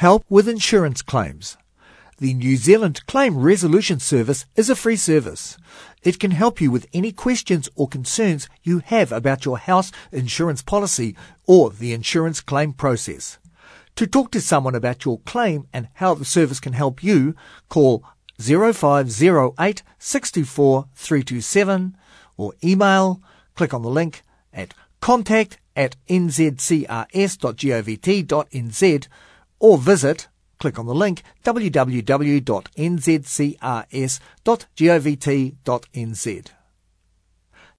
Help with insurance claims. The New Zealand Claim Resolution Service is a free service. It can help you with any questions or concerns you have about your house insurance policy or the insurance claim process. To talk to someone about your claim and how the service can help you, call 0508 624 327 or email, click on the link at contact@nzcrs.govt.nz or visit, click on the link www.nzcrs.govt.nz.